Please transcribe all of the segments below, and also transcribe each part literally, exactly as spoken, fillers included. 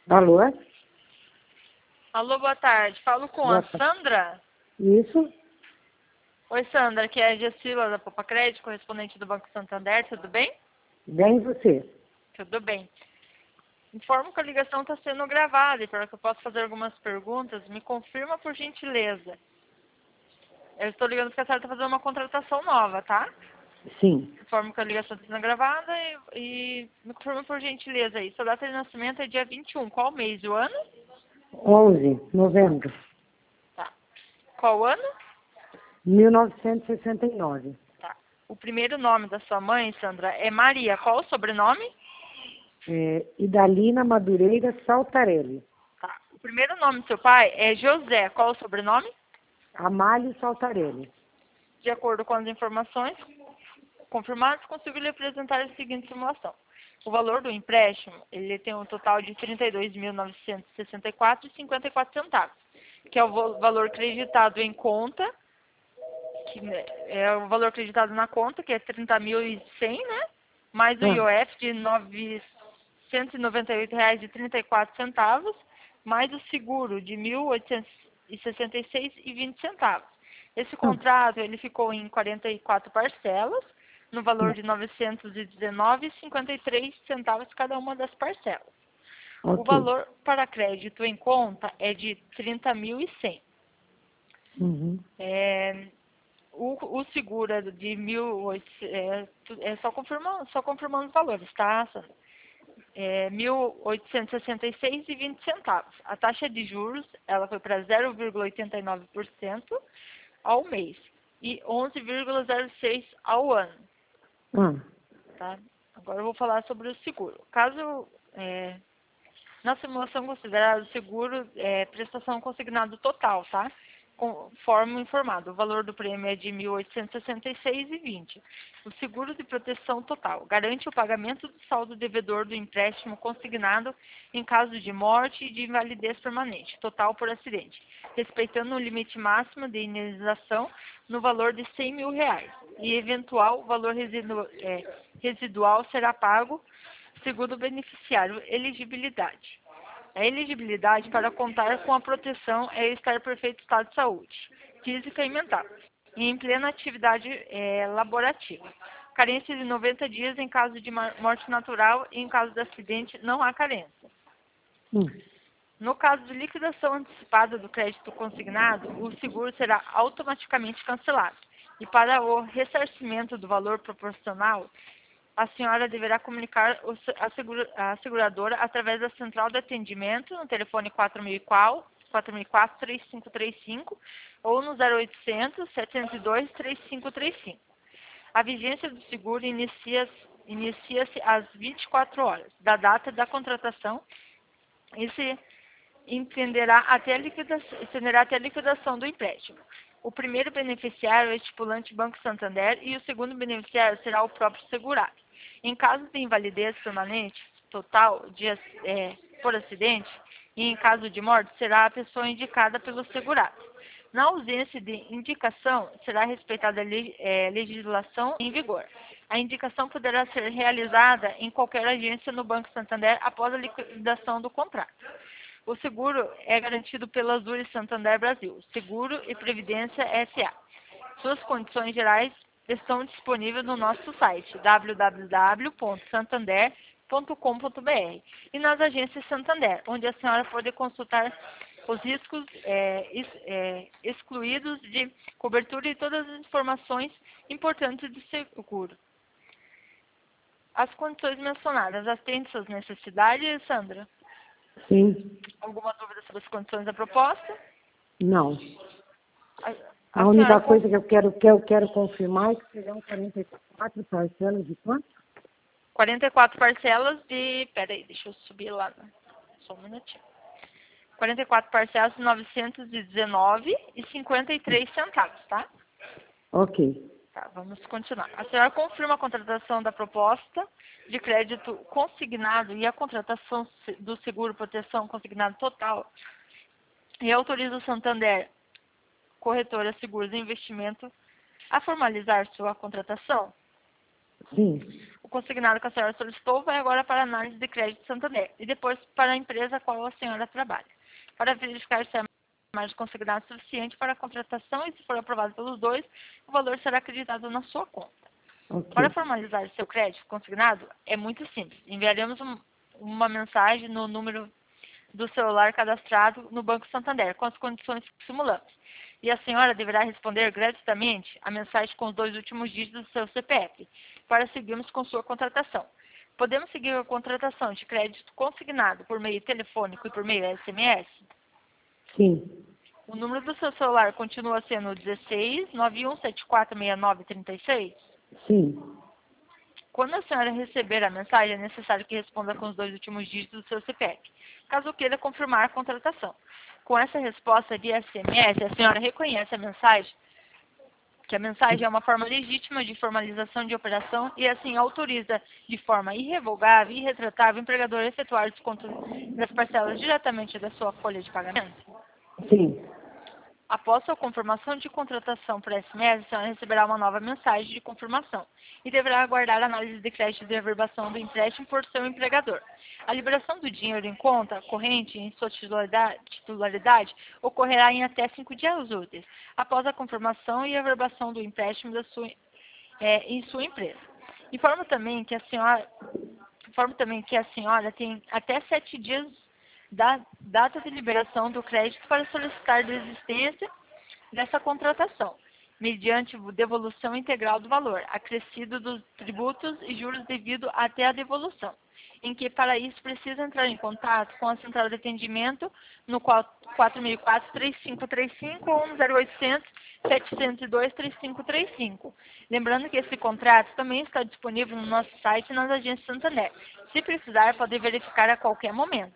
Alô? Alô, boa tarde. Falo com Boa a tarde. Sandra. Isso? Oi, Sandra, aqui é a Gessila da Popa Crédito, correspondente do Banco Santander. Tudo bem? Bem você. Tudo bem. Informo que a ligação está sendo gravada e para que eu possa fazer algumas perguntas, me confirma por gentileza. Eu estou ligando porque a senhora está fazendo uma contratação nova, tá? Sim. Informo que a ligação está sendo gravada e, e me confirma por gentileza aí. Sua data de nascimento é dia vinte e um. Qual mês do ano? onze de novembro Tá. Qual ano? mil novecentos e sessenta e nove. Tá. O primeiro nome da sua mãe, Sandra, é Maria. Qual o sobrenome? É, Idalina Madureira Saltarelli. Tá. O primeiro nome do seu pai é José. Qual o sobrenome? Amálio Saltarelli. De acordo com as informações confirmadas, consigo lhe apresentar a seguinte simulação. O valor do empréstimo, ele tem um total de trinta e dois mil novecentos e sessenta e quatro reais e cinquenta e quatro centavos, que é o vo- valor creditado em conta, que né, é o valor acreditado na conta, que é trinta mil e cem, né? Mais o Ah, I O F de novecentos e noventa e oito reais e trinta e quatro centavos, mais o seguro de mil oitocentos e sessenta e seis reais e vinte centavos. Esse ah, contrato ele ficou em quarenta e quatro parcelas, no valor ah, de novecentos e dezenove reais e cinquenta e três centavos cada uma das parcelas. O ok. valor para crédito em conta é de trinta mil e cem. Uhum. É, o, o seguro é de mil e oitocentos, é, tu- é só confirmando, só confirmando os valores, tá, Sandra? É mil oitocentos e sessenta e seis reais e vinte centavos. A taxa de juros, ela foi para zero vírgula oitenta e nove por cento ao mês e onze vírgula zero seis por cento ao ano, Ah, tá? Agora eu vou falar sobre o seguro. Caso é, na simulação considerada o seguro é prestação consignado total, tá? Conforme informado, o valor do prêmio é de mil oitocentos e sessenta e seis reais e vinte centavos. O seguro de proteção total garante o pagamento do saldo devedor do empréstimo consignado em caso de morte e de invalidez permanente, total por acidente, respeitando o limite máximo de indenização no valor de cem mil reais. E eventual valor residu é, residual será pago segundo o beneficiário. Elegibilidade. A elegibilidade para contar com a proteção é estar em perfeito estado de saúde, física e mental, e em plena atividade é, laborativa. Carência de noventa dias em caso de morte natural e em caso de acidente não há carência. hum, No caso de liquidação antecipada do crédito consignado, o seguro será automaticamente cancelado. E para o ressarcimento do valor proporcional, a senhora deverá comunicar o se- a, segura- a seguradora através da central de atendimento no telefone quatro mil e quatro, quatro mil e quatro, três cinco três cinco ou no zero oitocentos, setecentos e dois, três cinco três cinco. A vigência do seguro inicia- inicia-se às vinte e quatro horas da data da contratação e se entenderá até a liquidação, estenderá até a liquidação do empréstimo. O primeiro beneficiário é o estipulante Banco Santander e o segundo beneficiário será o próprio segurado. Em caso de invalidez permanente total de, é, por acidente e em caso de morte, será a pessoa indicada pelo segurado. Na ausência de indicação, será respeitada a le- é, legislação em vigor. A indicação poderá ser realizada em qualquer agência no Banco Santander após a liquidação do contrato. O seguro é garantido pela Azul Santander Brasil, Seguro e Previdência S A. Suas condições gerais estão disponíveis no nosso site w w w ponto santander ponto com ponto b r e nas agências Santander, onde a senhora pode consultar os riscos é, ex, é, excluídos de cobertura e todas as informações importantes do seguro. As condições mencionadas atendem suas necessidades, Sandra? sim. Alguma dúvida sobre as condições da proposta? Não. A, A a única senhora coisa que eu quero, que eu quero confirmar é que serão quarenta e quatro parcelas de quanto? quarenta e quatro parcelas de... Pera aí, deixa eu subir lá. Só um minutinho. quarenta e quatro parcelas de novecentos e dezenove reais e cinquenta e três centavos, tá? Ok. Tá, vamos continuar. A senhora confirma a contratação da proposta de crédito consignado e a contratação se- do seguro proteção consignado total e autoriza o Santander, corretora seguros e investimento, a formalizar sua contratação? Sim. O consignado que a senhora solicitou vai agora para a análise de crédito Santander e depois para a empresa a qual a senhora trabalha, para verificar se a margem consignada é suficiente para a contratação e, se for aprovado pelos dois, o valor será acreditado na sua conta. Para Ok. formalizar seu crédito consignado, é muito simples. Enviaremos um, uma mensagem no número do celular cadastrado no Banco Santander, com as condições que simulamos. E a senhora deverá responder gratuitamente a mensagem com os dois últimos dígitos do seu C P F, para seguirmos com sua contratação. Podemos seguir a contratação de crédito consignado por meio telefônico e por meio S M S? Sim. O número do seu celular continua sendo dezesseis, nove um sete quatro, seis nove três seis? Sim. Quando a senhora receber a mensagem, é necessário que responda com os dois últimos dígitos do seu C P F, caso queira confirmar a contratação. Com essa resposta via S M S, a senhora reconhece a mensagem, que a mensagem é uma forma legítima de formalização de operação e assim autoriza de forma irrevogável e irretratável o empregador a efetuar o desconto das parcelas diretamente da sua folha de pagamento. Sim. Após sua confirmação de contratação por S M S, a senhora receberá uma nova mensagem de confirmação e deverá aguardar a análise de crédito de averbação do empréstimo por seu empregador. A liberação do dinheiro em conta corrente em sua titularidade, titularidade ocorrerá em até cinco dias úteis, após a confirmação e averbação do empréstimo da sua, é, em sua empresa. Informo também que a senhora, informo também que a senhora tem até sete dias da data de liberação do crédito para solicitar desistência dessa contratação, mediante devolução integral do valor, acrescido dos tributos e juros devido até a devolução, em que para isso precisa entrar em contato com a central de atendimento no quatro mil e quatro, três cinco três cinco ou no zero oitocentos, setecentos e dois, trinta e cinco trinta e cinco. Lembrando que esse contrato também está disponível no nosso site e nas agências Santander. Se precisar, pode verificar a qualquer momento.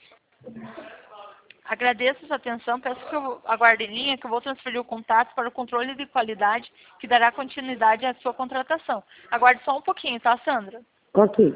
Agradeço a sua atenção, peço que eu aguarde em linha, que eu vou transferir o contato para o controle de qualidade, que dará continuidade à sua contratação. Aguarde só um pouquinho, tá, Sandra? Ok.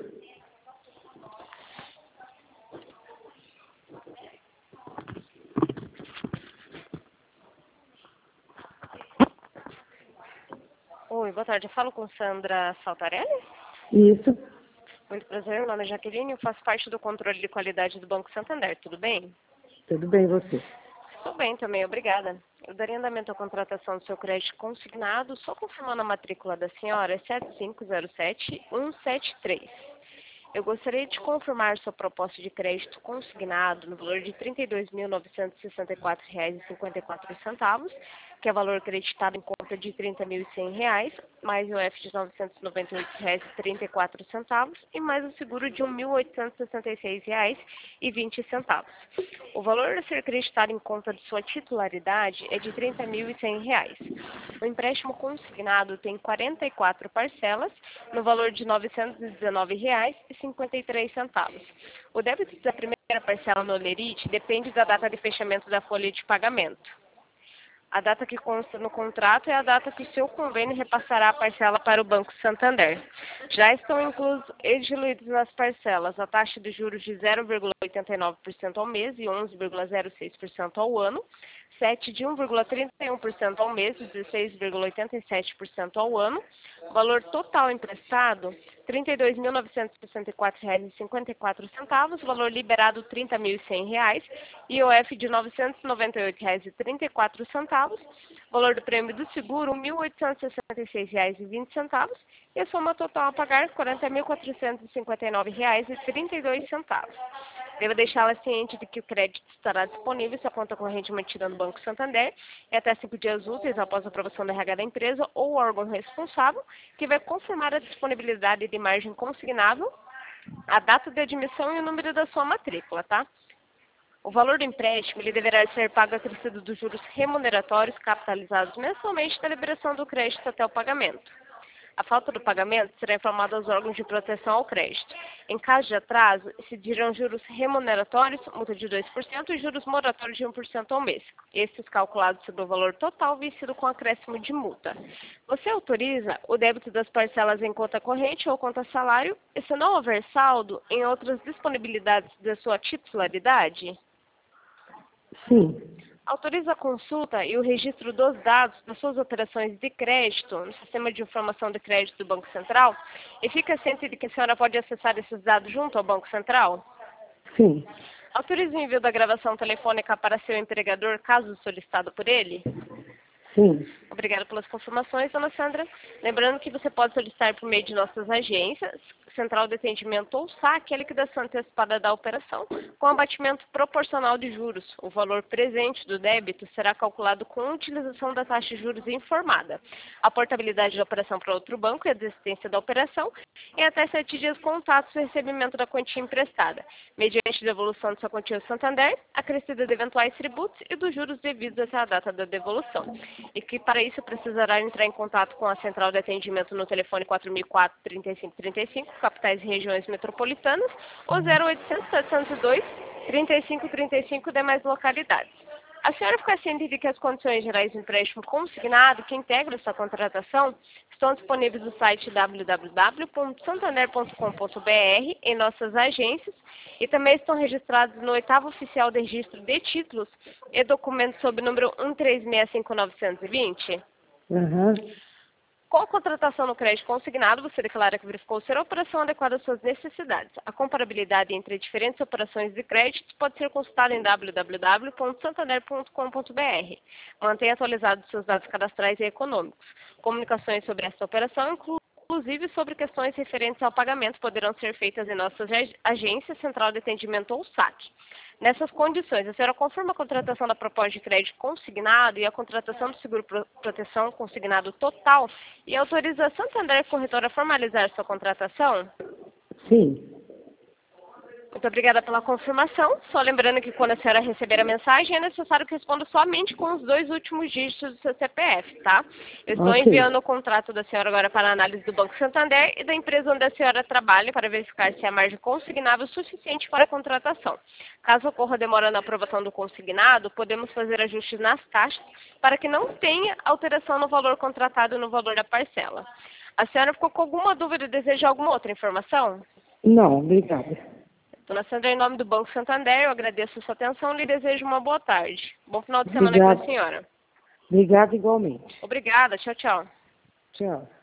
Oi, boa tarde. Eu falo com Sandra Saltarelli? Isso. Muito prazer, meu nome é Jaqueline, eu faço parte do controle de qualidade do Banco Santander, tudo bem? Tudo bem, você? Tudo bem também, obrigada. Eu daria andamento à contratação do seu crédito consignado, só confirmando a matrícula da senhora, é sete cinco zero sete um sete três. Eu gostaria de confirmar sua proposta de crédito consignado no valor de trinta e dois mil novecentos e sessenta e quatro reais e cinquenta e quatro centavos, que é valor acreditado em conta de trinta mil e cem reais, mais o F de novecentos e noventa e oito reais e trinta e quatro centavos e mais o seguro de mil oitocentos e sessenta e seis reais e vinte centavos. O valor a ser acreditado em conta de sua titularidade é de trinta mil e cem reais. O empréstimo consignado tem quarenta e quatro parcelas no valor de novecentos e dezenove reais e cinquenta e três centavos. O débito da primeira parcela no Olerite depende da data de fechamento da folha de pagamento. A data que consta no contrato é a data que o seu convênio repassará a parcela para o Banco Santander. Já estão inclusos e diluídos nas parcelas a taxa de juros de zero vírgula oitenta e nove por cento ao mês e onze vírgula zero seis por cento ao ano, sete de um vírgula trinta e um por cento ao mês e dezesseis vírgula oitenta e sete por cento ao ano. Valor total emprestado, trinta e dois mil novecentos e sessenta e quatro reais e cinquenta e quatro centavos, valor liberado trinta mil e cem reais, I O F de novecentos e noventa e oito reais e trinta e quatro centavos, valor do prêmio do seguro mil oitocentos e sessenta e seis reais e vinte centavos e a soma total a pagar quarenta mil quatrocentos e cinquenta e nove reais e trinta e dois centavos. Devo deixá-la ciente de que o crédito estará disponível se a conta corrente mantida no Banco Santander é até cinco dias úteis após a aprovação da R H da empresa ou órgão responsável, que vai confirmar a disponibilidade de margem consignável, a data de admissão e o número da sua matrícula, tá? O valor do empréstimo ele deverá ser pago acrescido dos juros remuneratórios capitalizados mensalmente da liberação do crédito até o pagamento. A falta do pagamento será informada aos órgãos de proteção ao crédito. Em caso de atraso, incidirão juros remuneratórios, multa de dois por cento e juros moratórios de um por cento ao mês. Estes calculados sobre o valor total vencido com acréscimo de multa. Você autoriza o débito das parcelas em conta corrente ou conta salário, e se não houver saldo, em outras disponibilidades da sua titularidade? Sim. Autoriza a consulta e o registro dos dados das suas operações de crédito no Sistema de Informação de Crédito do Banco Central e fica ciente de que a senhora pode acessar esses dados junto ao Banco Central? Sim. Autoriza o envio da gravação telefônica para seu empregador, caso solicitado por ele? Sim. Obrigada pelas confirmações, dona Sandra. Lembrando que você pode solicitar por meio de nossas agências, Central de Atendimento ou saque, a liquidação antecipada da operação, com abatimento proporcional de juros. O valor presente do débito será calculado com a utilização da taxa de juros informada. A portabilidade da operação para outro banco e a desistência da operação em até sete dias contatos do recebimento da quantia emprestada, mediante devolução de sua quantia ao Santander, acrescida de eventuais tributos e dos juros devidos até a data da devolução. E que para isso precisará entrar em contato com a Central de Atendimento no telefone quatro mil e quatro, trinta e cinco trinta e cinco, capitais e regiões metropolitanas, ou zero oitocentos, setecentos e dois, trinta e cinco trinta e cinco, demais localidades. A senhora fica ciente de que as condições gerais do empréstimo consignado que integram essa contratação estão disponíveis no site w w w ponto santander ponto com ponto b r, em nossas agências, e também estão registrados no oitavo oficial de registro de títulos e documentos sob número um três seis cinco nove dois zero. Uhum. Com a contratação no crédito consignado, você declara que verificou ser a operação adequada às suas necessidades. A comparabilidade entre diferentes operações de crédito pode ser consultada em w w w ponto santander ponto com ponto b r. Mantenha atualizados seus dados cadastrais e econômicos. Comunicações sobre esta operação, inclusive sobre questões referentes ao pagamento, poderão ser feitas em nossas agências, Central de Atendimento ou saque. Nessas condições, a senhora confirma a contratação da proposta de crédito consignado e a contratação do seguro proteção consignado total e autoriza a Santander Corretora a formalizar sua contratação? Sim. Muito obrigada pela confirmação. Só lembrando que quando a senhora receber a mensagem, é necessário que responda somente com os dois últimos dígitos do seu C P F, tá? Eu estou Ok. enviando o contrato da senhora agora para a análise do Banco Santander e da empresa onde a senhora trabalha para verificar se a margem consignável é suficiente para a contratação. Caso ocorra demora na aprovação do consignado, podemos fazer ajustes nas taxas para que não tenha alteração no valor contratado e no valor da parcela. A senhora ficou com alguma dúvida e deseja alguma outra informação? Não, obrigada. Dona Sandra, em nome do Banco Santander, eu agradeço a sua atenção e lhe desejo uma boa tarde. Bom final de semana Obrigada. para a senhora. Obrigada igualmente. Obrigada. Tchau, tchau. Tchau.